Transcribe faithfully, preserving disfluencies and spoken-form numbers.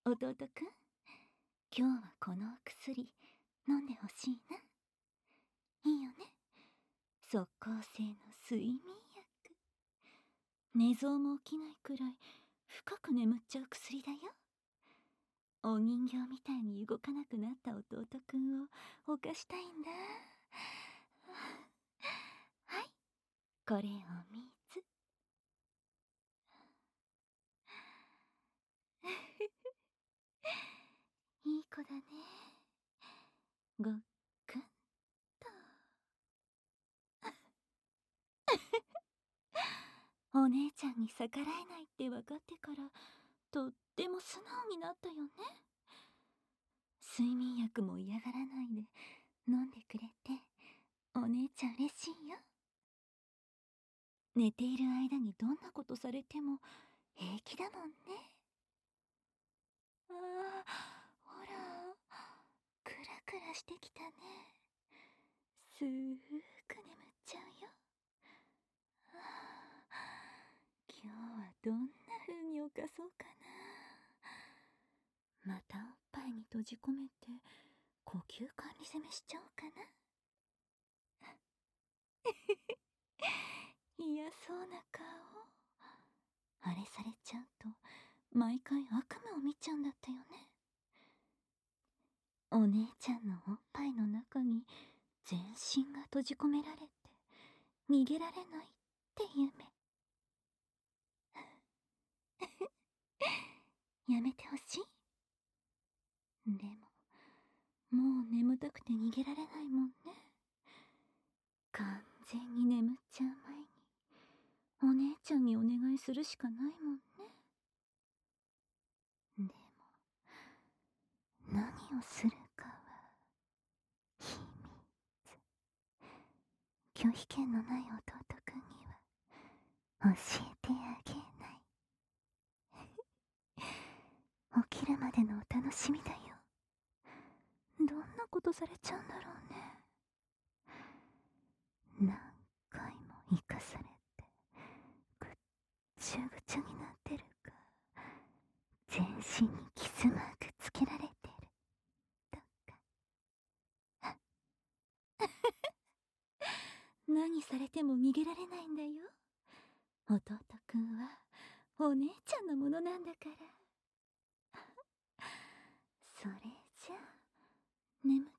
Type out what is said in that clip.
弟くん、今日はこのお薬飲んでほしいな。いいよね。即効性の睡眠薬。寝相も起きないくらい深く眠っちゃう薬だよ。お人形みたいに動かなくなった弟くんを犯したいんだ。はい、これお水。いい子だね。ごっくんと。お姉ちゃんに逆らえないって分かってからとっても素直になったよね。睡眠薬も嫌がらないで飲んでくれてお姉ちゃん嬉しいよ。寝ている間にどんなことされても平気だもんね。ああ、ほら、クラクラしてきたね。すーく眠っちゃうよ。ああ、今日はどんな風に犯そうかな。またおっぱいに閉じ込めて呼吸管理攻めしちゃおうかな。嫌そうな顔。あれされちゃうと毎回悪夢を見ちゃうんだったよね。お姉ちゃんのおっぱいの中に全身が閉じ込められて逃げられないって夢。やめてほしい。でももう眠たくて逃げられないもんね。完全に眠っちゃう前にお姉ちゃんにお願いするしかないもんね。でも何をするかは秘密。拒否権のない弟くんには教えてあげない。起きるまでのお楽しみだよ。どんなことされちゃうんだろうね。何回も生かされてぐっちゃぐちゃになってるか、全身にキスマークつけられてるとか。何されても逃げられないんだよ。弟くんはお姉ちゃんのものなんだから。それじゃあ眠っ